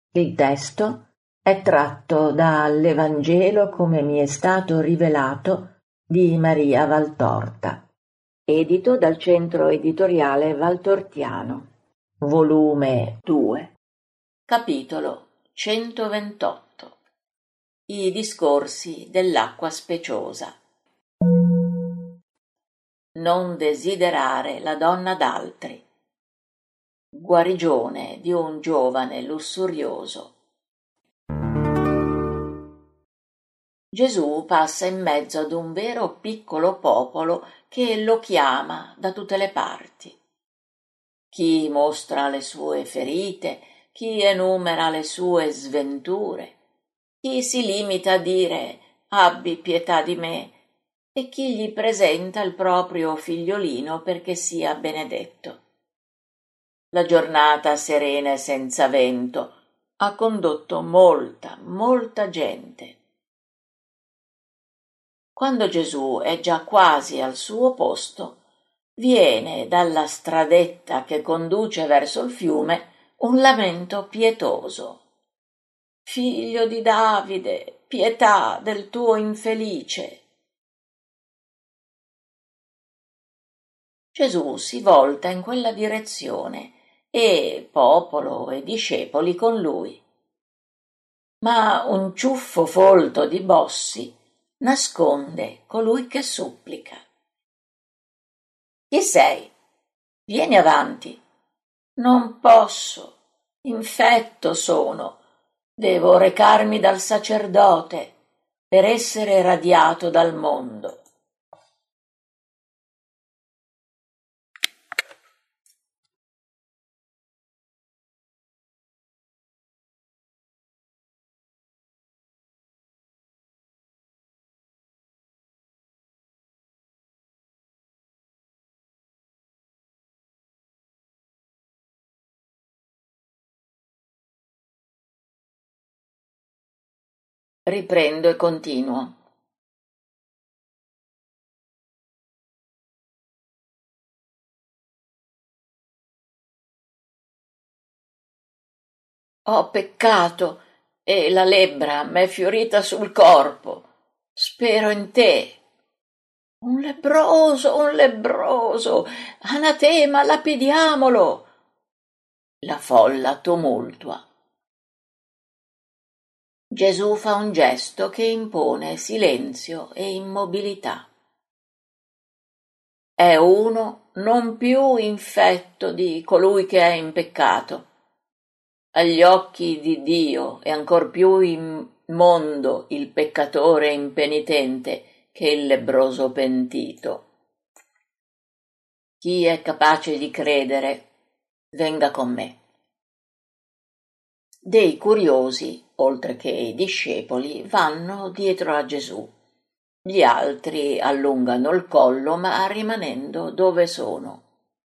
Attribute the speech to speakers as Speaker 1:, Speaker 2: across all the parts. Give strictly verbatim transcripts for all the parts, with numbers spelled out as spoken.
Speaker 1: Il testo è tratto dall'Evangelo come mi è stato rivelato di Maria Valtorta, edito dal Centro Editoriale Valtortiano, volume due, capitolo centoventotto. I discorsi dell'acqua speciosa. Non desiderare la donna d'altri. Guarigione di un giovane lussurioso. Gesù passa in mezzo ad un vero piccolo popolo che lo chiama da tutte le parti. Chi mostra le sue ferite, chi enumera le sue sventure, chi si limita a dire «abbi pietà di me» e chi gli presenta il proprio figliolino perché sia benedetto. La giornata serena e senza vento ha condotto molta, molta gente. Quando Gesù è già quasi al suo posto, viene dalla stradetta che conduce verso il fiume un lamento pietoso. «Figlio di Davide, pietà del tuo infelice!» Gesù si volta in quella direzione e popolo e discepoli con lui. Ma un ciuffo folto di bossi nasconde colui che supplica. «Chi sei? Vieni avanti!» «Non posso, infetto sono, devo recarmi dal sacerdote per essere radiato dal mondo». Riprendo e continuo. Ho peccato e la lebbra m'è fiorita sul corpo. Spero in te. Un lebbroso, un lebbroso, anatema, lapidiamolo. La folla tumultua. Gesù fa un gesto che impone silenzio e immobilità. È uno non più infetto di colui che è in peccato. Agli occhi di Dio è ancor più immondo il peccatore impenitente che il lebbroso pentito. Chi è capace di credere, venga con me. Dei curiosi, oltre che i discepoli, vanno dietro a Gesù. Gli altri allungano il collo, ma rimanendo dove sono.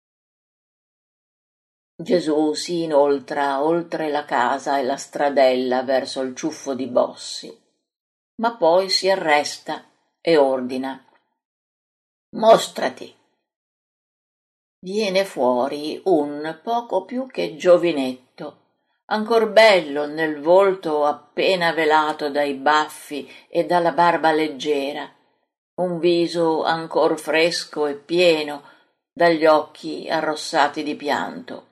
Speaker 1: Gesù si inoltra oltre la casa e la stradella verso il ciuffo di bossi, ma poi si arresta e ordina: «Mostrati!» Viene fuori un poco più che giovinetto, ancor bello nel volto appena velato dai baffi e dalla barba leggera, un viso ancor fresco e pieno, dagli occhi arrossati di pianto.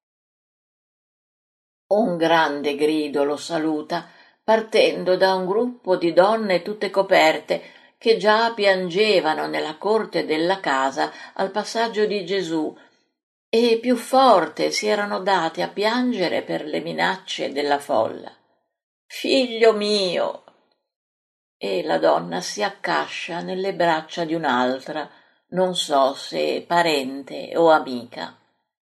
Speaker 1: Un grande grido lo saluta, partendo da un gruppo di donne tutte coperte che già piangevano nella corte della casa al passaggio di Gesù e più forte si erano date a piangere per le minacce della folla. «Figlio mio!» E la donna si accascia nelle braccia di un'altra, non so se parente o amica.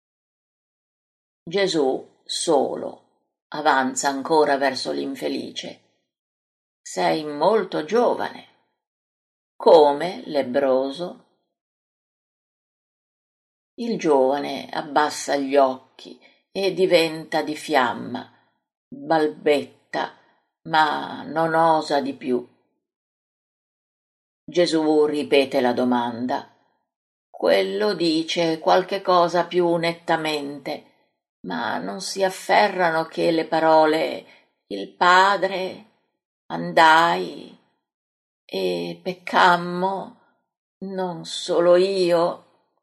Speaker 1: Gesù solo avanza ancora verso l'infelice. «Sei molto giovane. Come, lebbroso?» Il giovane abbassa gli occhi e diventa di fiamma, balbetta, ma non osa di più. Gesù ripete la domanda. Quello dice qualche cosa più nettamente. ma non si afferrano che le parole il Padre, andai e peccammo, non solo io.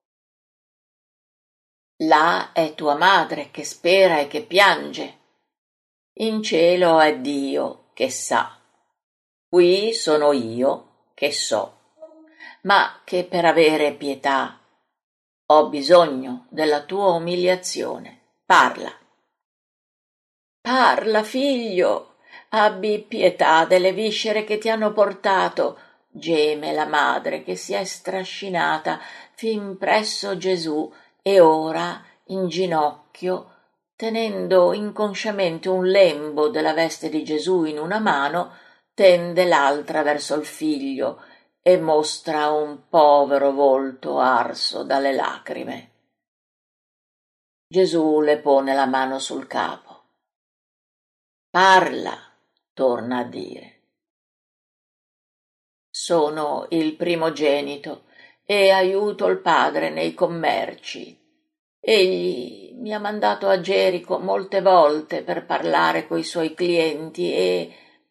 Speaker 1: Là è tua madre che spera e che piange. In cielo è Dio che sa. Qui sono io che so, ma che per avere pietà ho bisogno della tua umiliazione. Parla. Parla, figlio, abbi pietà delle viscere che ti hanno portato, geme la madre che si è strascinata fin presso Gesù e ora, in ginocchio, tenendo inconsciamente un lembo della veste di Gesù in una mano, tende l'altra verso il figlio e mostra un povero volto arso dalle lacrime. Gesù le pone la mano sul capo. Parla, torna a dire. Sono il primogenito e aiuto il padre nei commerci. Egli mi ha mandato a Gerico molte volte per parlare coi suoi clienti e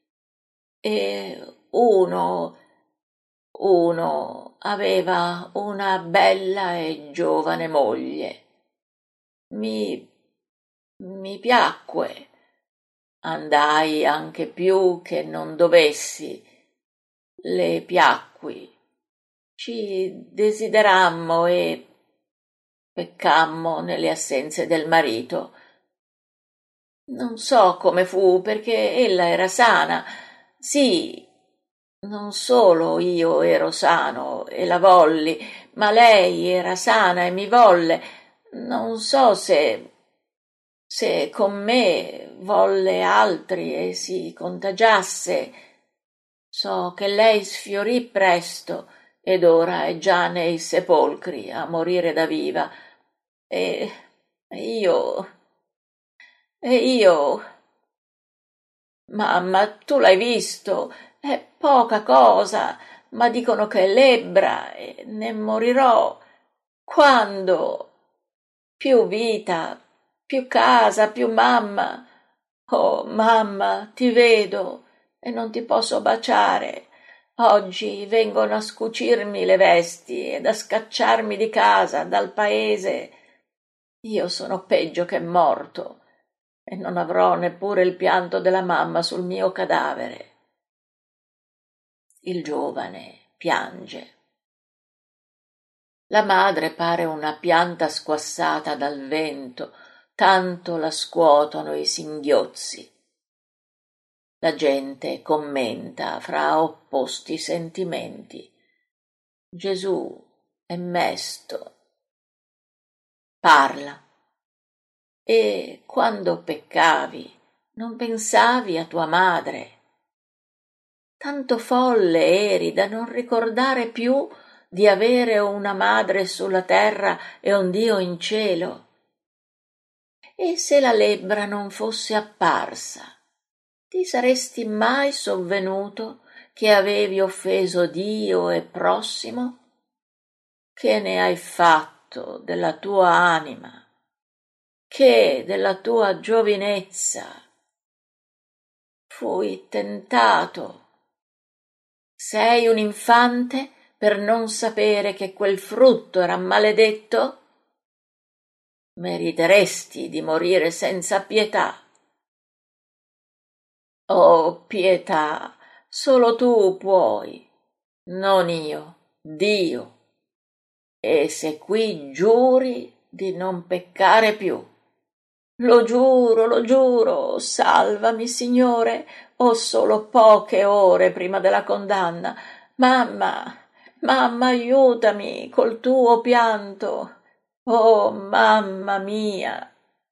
Speaker 1: e uno uno aveva una bella e giovane moglie. Mi mi piacque. Andai anche più che non dovessi. Le piacqui. Ci desiderammo e peccammo nelle assenze del marito. Non so come fu, perché ella era sana. Sì, non solo io ero sano e la volli, ma lei era sana e mi volle. Non so se se con me volle altri e si contagiasse. So che lei sfiorì presto ed ora è già nei sepolcri a morire da viva. E io e io mamma, tu l'hai visto, è poca cosa, ma dicono che è lebbra e ne morirò. Quando? Più vita, più casa, più mamma. Oh, mamma, ti vedo e non ti posso baciare. Oggi vengono a scucirmi le vesti ed a scacciarmi di casa, dal paese. Io sono peggio che morto e non avrò neppure il pianto della mamma sul mio cadavere. Il giovane piange. La madre pare una pianta squassata dal vento, tanto la scuotono i singhiozzi. La gente commenta fra opposti sentimenti. Gesù è mesto. Parla. E quando peccavi non pensavi a tua madre. Tanto folle eri da non ricordare più di avere una madre sulla terra e un Dio in cielo. E se la lebbra non fosse apparsa, ti saresti mai sovvenuto che avevi offeso Dio e prossimo? Che ne hai fatto della tua anima? Che della tua giovinezza? Fui tentato. Sei un infante per non sapere che quel frutto era maledetto? Meriteresti di morire senza pietà. Oh, pietà, solo tu puoi, non io, Dio. E se qui giuri di non peccare più. Lo giuro, lo giuro, salvami, Signore, ho solo poche ore prima della condanna. Mamma, mamma, aiutami col tuo pianto. Oh, mamma mia.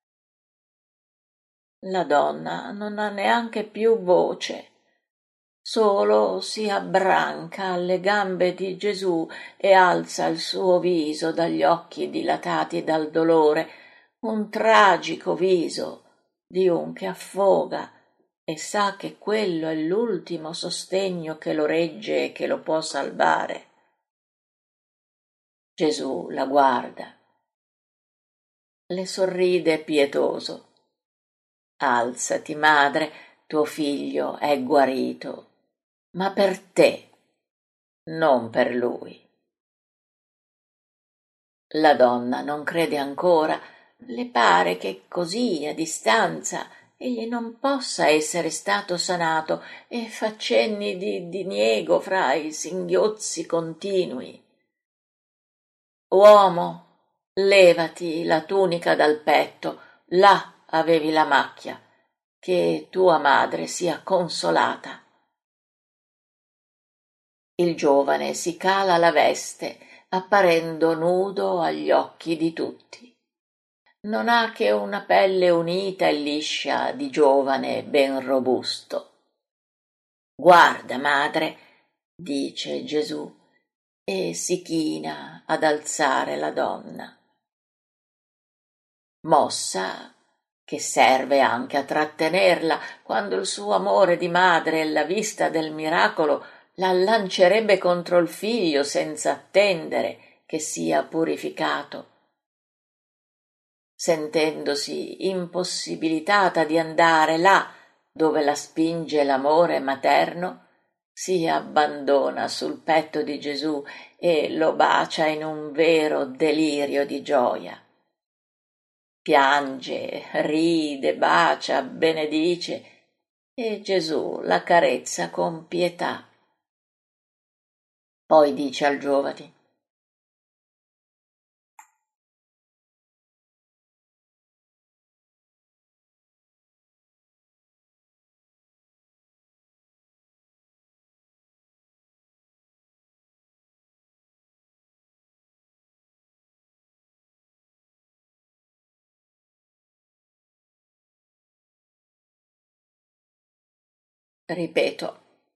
Speaker 1: La donna non ha neanche più voce, solo si abbranca alle gambe di Gesù e alza il suo viso dagli occhi dilatati dal dolore, un tragico viso di un che affoga e sa che quello è l'ultimo sostegno che lo regge e che lo può salvare. Gesù la guarda. le sorride pietoso. Alzati, madre, tuo figlio è guarito, ma per te, non per lui. La donna non crede ancora, le pare che così a distanza egli non possa essere stato sanato e fa cenni di diniego fra i singhiozzi continui. Uomo, levati la tunica dal petto, là avevi la macchia, che tua madre sia consolata. Il giovane si cala la veste, apparendo nudo agli occhi di tutti. Non ha che una pelle unita e liscia di giovane ben robusto. Guarda, madre, dice Gesù, e si china ad alzare la donna. Mossa che serve anche a trattenerla quando il suo amore di madre e la vista del miracolo la lancerebbe contro il figlio senza attendere che sia purificato. Sentendosi impossibilitata di andare là dove la spinge l'amore materno, si abbandona sul petto di Gesù e lo bacia in un vero delirio di gioia. Piange, ride, bacia, benedice e Gesù la carezza con pietà. Poi dice al giovane: ripeto,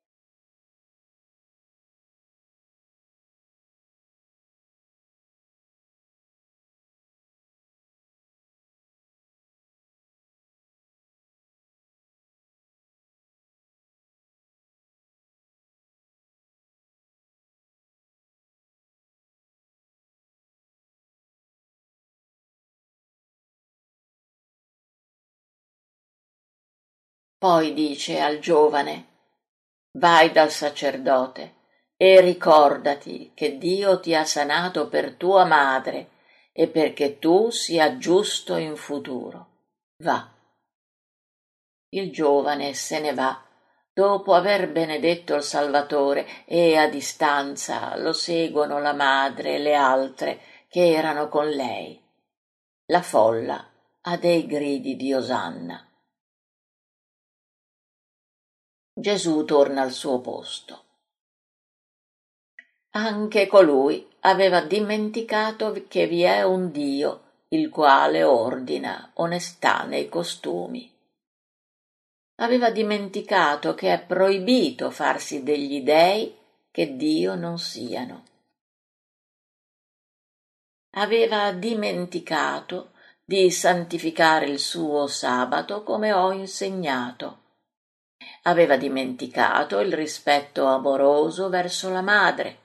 Speaker 1: poi dice al giovane: vai dal sacerdote e ricordati che Dio ti ha sanato per tua madre e perché tu sia giusto in futuro. Va. Il giovane se ne va dopo aver benedetto il Salvatore e a distanza lo seguono la madre e le altre che erano con lei. La folla ha dei gridi di osanna. Gesù torna al suo posto. Anche colui aveva dimenticato che vi è un Dio, il quale ordina onestà nei costumi. Aveva dimenticato che è proibito farsi degli dei che Dio non siano. Aveva dimenticato di santificare il suo sabato come ho insegnato. Aveva dimenticato il rispetto amoroso verso la madre.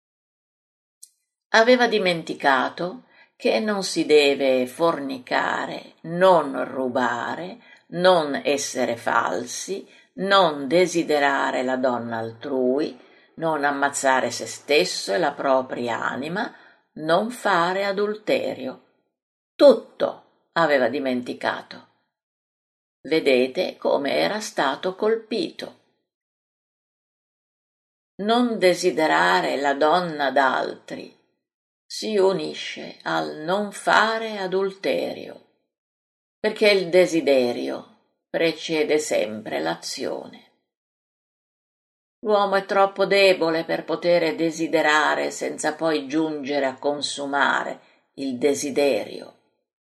Speaker 1: Aveva dimenticato che non si deve fornicare, non rubare, non essere falsi, non desiderare la donna altrui, non ammazzare se stesso e la propria anima, non fare adulterio. Tutto aveva dimenticato. Vedete come era stato colpito. Non desiderare la donna d'altri si unisce al non fare adulterio, perché il desiderio precede sempre l'azione. L'uomo è troppo debole per poter desiderare senza poi giungere a consumare il desiderio.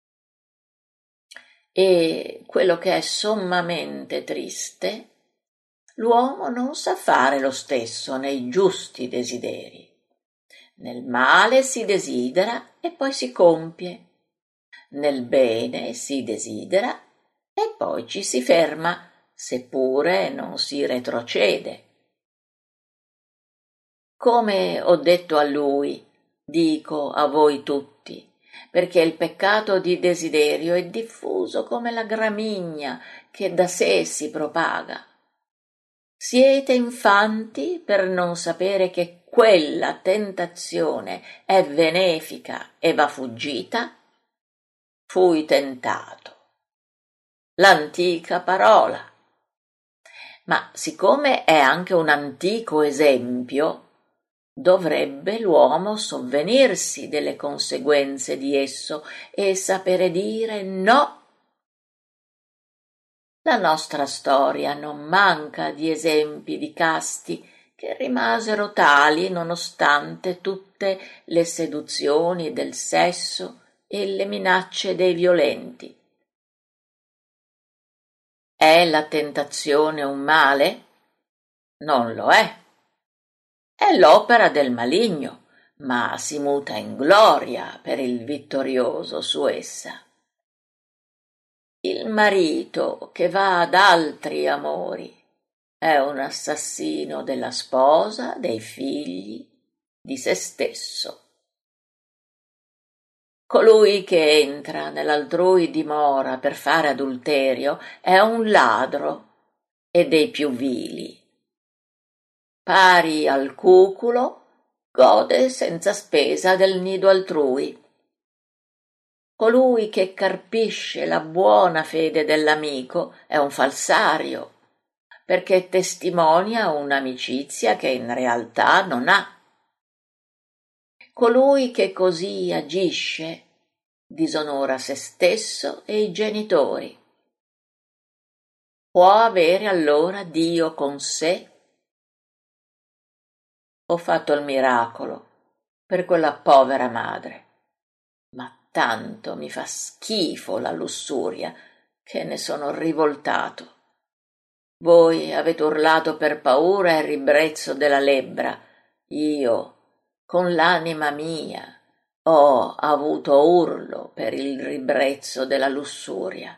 Speaker 1: E quello che è sommamente triste, l'uomo non sa fare lo stesso nei giusti desideri. Nel male si desidera e poi si compie, nel bene si desidera e poi ci si ferma, seppure non si retrocede. Come ho detto a lui, dico a voi tutti, perché il peccato di desiderio è diffuso come la gramigna che da sé si propaga. Siete infanti per non sapere che quella tentazione è benefica e va fuggita? Fui tentato. L'antica parola. Ma siccome è anche un antico esempio, dovrebbe l'uomo sovvenirsi delle conseguenze di esso e sapere dire no. La nostra storia non manca di esempi di casti che rimasero tali nonostante tutte le seduzioni del sesso e le minacce dei violenti. È la tentazione un male? Non lo è. È l'opera del maligno, ma si muta in gloria per il vittorioso su essa. Il marito che va ad altri amori è un assassino della sposa, dei figli, di se stesso. Colui che entra nell'altrui dimora per fare adulterio è un ladro e dei più vili. Pari al cuculo, gode senza spesa del nido altrui. Colui che carpisce la buona fede dell'amico è un falsario, perché testimonia un'amicizia che in realtà non ha. Colui che così agisce disonora se stesso e i genitori. Può avere allora Dio con sé? Ho fatto il miracolo per quella povera madre, ma tanto mi fa schifo la lussuria che ne sono rivoltato. Voi avete urlato per paura e ribrezzo della lebbra. Io, con l'anima mia, ho avuto urlo per il ribrezzo della lussuria.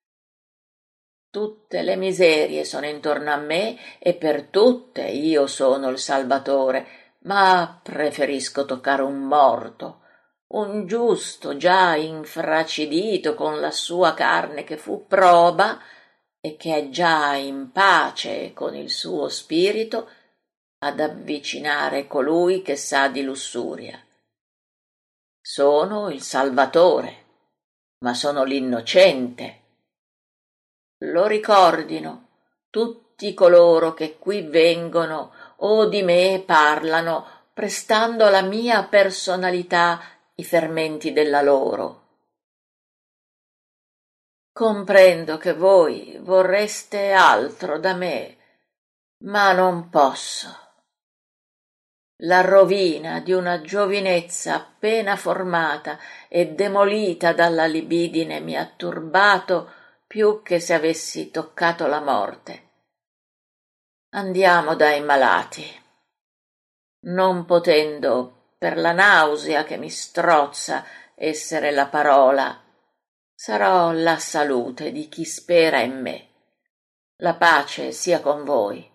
Speaker 1: Tutte le miserie sono intorno a me e per tutte io sono il salvatore, ma preferisco toccare un morto, un giusto già infracidito con la sua carne che fu proba e che è già in pace con il suo spirito, ad avvicinare colui che sa di lussuria. Sono il Salvatore, ma sono l'innocente. Lo ricordino tutti coloro che qui vengono o di me parlano, prestando alla mia personalità i fermenti della loro. Comprendo che voi vorreste altro da me, ma non posso. La rovina di una giovinezza appena formata e demolita dalla libidine mi ha turbato più che se avessi toccato la morte. Andiamo dai malati. Non potendo, per la nausea che mi strozza, essere la parola, sarò la salute di chi spera in me. La pace sia con voi.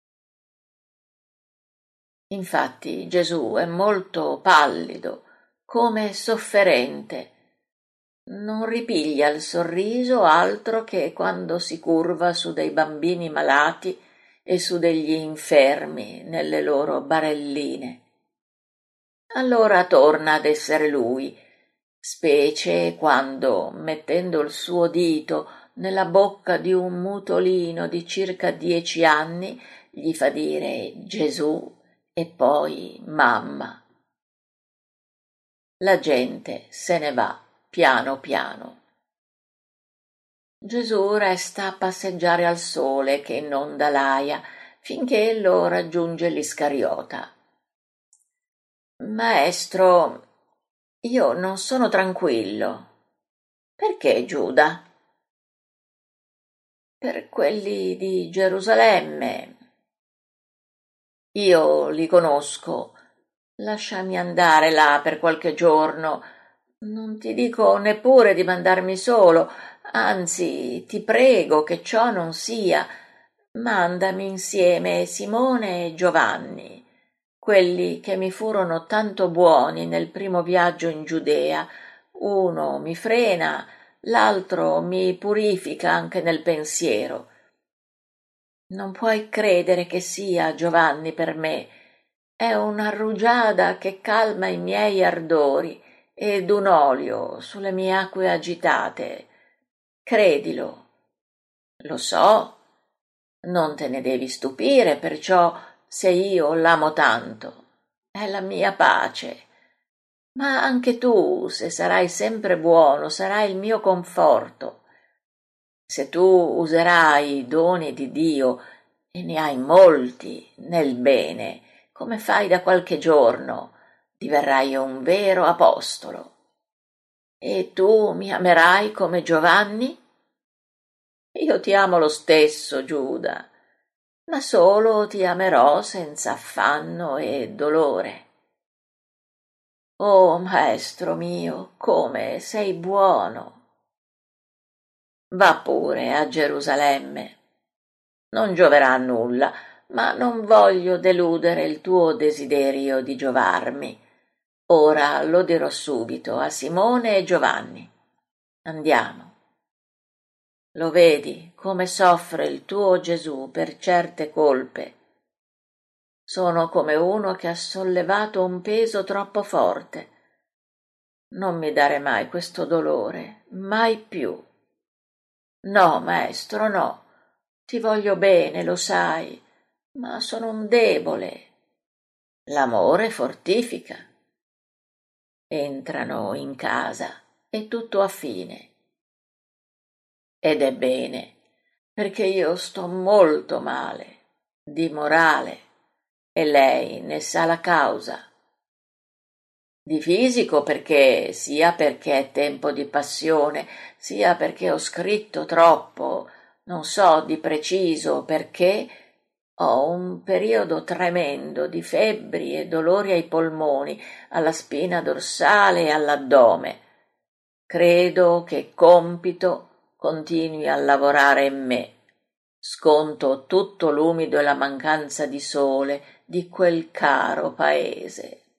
Speaker 1: Infatti Gesù è molto pallido, come sofferente. Non ripiglia il sorriso altro che quando si curva su dei bambini malati e su degli infermi nelle loro barelline. Allora torna ad essere lui, specie quando, mettendo il suo dito nella bocca di un mutolino di circa dieci anni, gli fa dire Gesù e poi mamma. La gente se ne va piano piano. Gesù resta a passeggiare al sole che inonda l'aia finché lo raggiunge l'Iscariota. Maestro, io non sono tranquillo. Perché, Giuda? Per quelli di Gerusalemme. Io li conosco. Lasciami andare là per qualche giorno. Non ti dico neppure di mandarmi solo, anzi, ti prego che ciò non sia. Mandami insieme Simone e Giovanni, quelli che mi furono tanto buoni nel primo viaggio in Giudea, uno mi frena, l'altro mi purifica anche nel pensiero. Non puoi credere che sia, Giovanni, per me. È una rugiada che calma i miei ardori ed un olio sulle mie acque agitate. Credilo. Lo so, non te ne devi stupire, perciò se io l'amo tanto. È la mia pace. Ma anche tu, se sarai sempre buono, sarai il mio conforto. Se tu userai i doni di Dio, e ne hai molti nel bene, come fai da qualche giorno, diverrai un vero apostolo. E tu mi amerai come Giovanni? Io ti amo lo stesso, Giuda, ma solo ti amerò senza affanno e dolore. Oh, maestro mio, come sei buono! Va pure a Gerusalemme. Non gioverà a nulla, ma non voglio deludere il tuo desiderio di giovarmi. Ora lo dirò subito a Simone e Giovanni. Andiamo. Lo vedi come soffre il tuo Gesù per certe colpe. Sono come uno che ha sollevato un peso troppo forte. Non mi dare mai questo dolore, mai più. No, maestro, no. Ti voglio bene, lo sai, ma sono un debole. L'amore fortifica. Entrano in casa e tutto a fine. Ed è bene, perché io sto molto male, di morale, e lei ne sa la causa. Di fisico perché, sia perché è tempo di passione, sia perché ho scritto troppo, non so di preciso perché, ho un periodo tremendo di febbri e dolori ai polmoni, alla spina dorsale e all'addome. Credo che compito continui a lavorare in me. Sconto tutto l'umido e la mancanza di sole di quel caro paese.